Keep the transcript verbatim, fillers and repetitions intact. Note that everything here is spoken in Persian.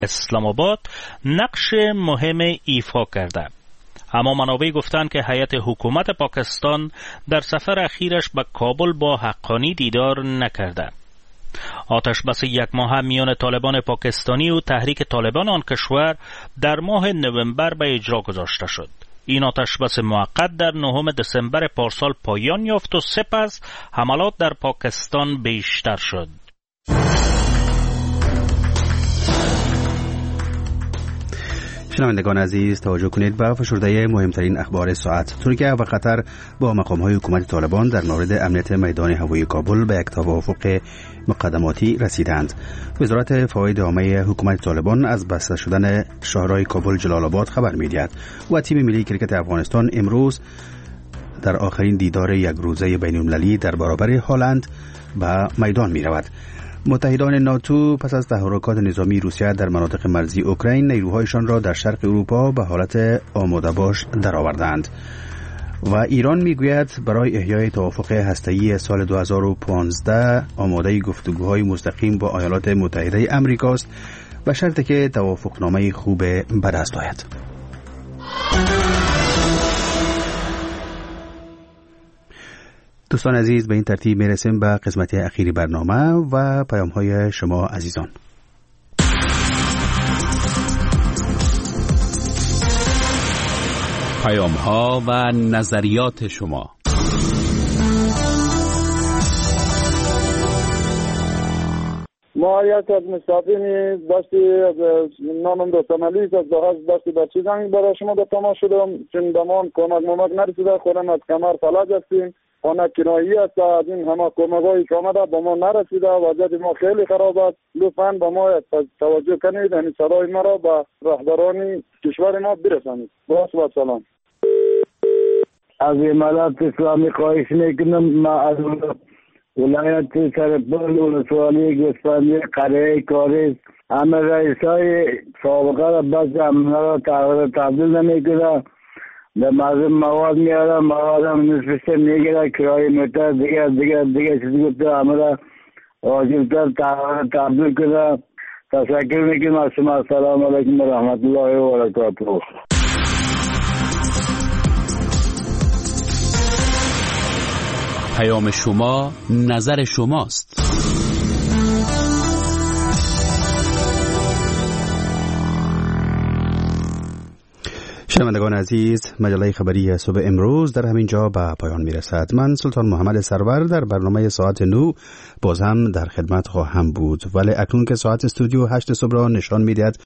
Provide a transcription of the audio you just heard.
اسلام آباد نقش مهم ایفا کرده. اما منابع گفتند که هیئت حکومت پاکستان در سفر اخیرش به کابل با حقانی دیدار نکرده. آتش بس یک ماه میان طالبان پاکستانی و تحریک طالبان آن کشور در ماه نوامبر به اجرا گذاشته شد. این آتش بس موقت در نهم دسامبر پارسال پایان یافت و سپس حملات در پاکستان بیشتر شد. شنوندگان عزیز، توجه کنید به فشرده مهمترین اخبار ساعت. ترکیه و قطر با مقام‌های حکومت طالبان در مورد امنیت میدان هوایی کابل به یک توافق مقدماتی رسیدند. وزارت فواید عامه حکومت طالبان از بسته شدن شهرهای کابل جلال آباد خبر می‌دهد و تیم ملی کرکت افغانستان امروز در آخرین دیدار یک روزه بین‌المللی در برابر هلند به میدان می‌رود. متحدان ناتو پس از تحرکات نظامی روسیه در مناطق مرزی اوکراین نیروهایشان را در شرق اروپا به حالت آماده باش درآوردند و ایران میگوید برای احیای توافق هسته‌ای سال دو هزار و پانزده آماده گفتگوهای مستقیم با ایالات متحده آمریکاست به شرطی که توافقنامه خوب به دست آید. دوستان عزیز، به این ترتیب میرسیم به قسمت اخیری برنامه و پیام های شما عزیزان. پیام ها و نظریات شما. ما یک از مسافرین دستی نامم دو تمالی از دهاز دستی بچی زنگ برای شما به تماس شدم، چون دمان کمک ممک نرسیده، خودم از کمر فلج هستیم، خانه کنایی است، از این همه کمک‌هایی که آمده با ما نرسیده، وضعیت ما خیلی خراب است. لطفاً با ما توجه کنید، یعنی صدای ما را به رهبران کشور ما برسانید. باز و سلام. از امارات اسلامی خواهش میکنم ما از ولایت سرپل ولسوالی گوسفندی قریه کاریز همه رئیسای سابقه را بس امنا را تغییر تبدیل نمیکنه، به مردم مواد میاره، مواد هم نصفشه میگیره، کرای میتر دیگه دیگه دیگه چیزی گفته همه را واجبتر تغییر تبدیل کنه. تشکر میکنم از شما. السلام علیکم و رحمت الله و برکاته. پیام شما نظر شماست. شنوندگان عزیز، مجله خبری صبح امروز در همین جا به پایان میرسد. من سلطان محمد سرور در برنامه ساعت نو باز هم در خدمت خواهم بود، ولی اکنون که ساعت استودیو هشت صبح را نشان میدهد